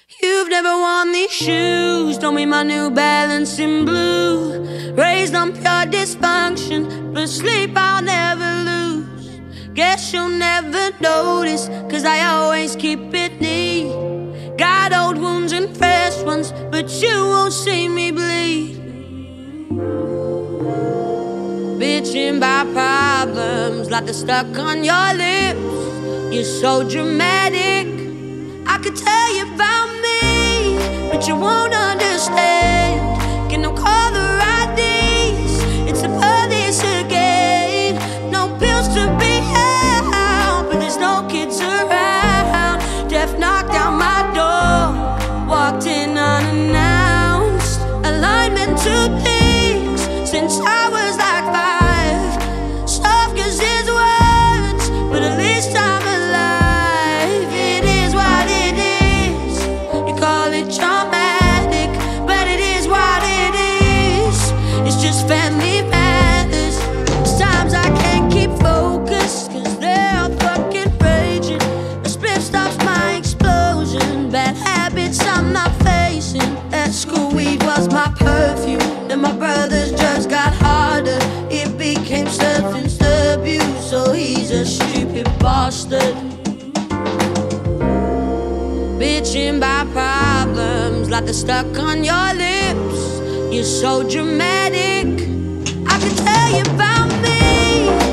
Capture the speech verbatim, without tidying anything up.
You've never worn these shoes, don't be my New Balance in blue. Raised on pure dysfunction, but sleep I'll never lose. Guess you'll never notice, cause I always keep it neat. Got old wounds and fresh ones, but you won't see me bleed. Bitching by problems like they're stuck on your lips. You're so dramatic, I could tell you about me, but you won't understand. Get no caller I Ds, it's the police again. No pills to be had, but there's no kids around. Death knocked down my door, walked in unannounced. Alignment to things since I was like five. Soft cause his words, but at least I'm alive. It is what it is, you call it traumatic, but it is what it is. It's just family matters. Sometimes I can't keep focused, cause they're fucking raging. A split stops my explosion. Bad habits I'm not facing. At school weed was my perfume, then my brother's drugs got harder. It became substance abuse, so he's a stupid bastard. Bitching by problems like they're stuck on your lips. You're so dramatic, I can tell you about me,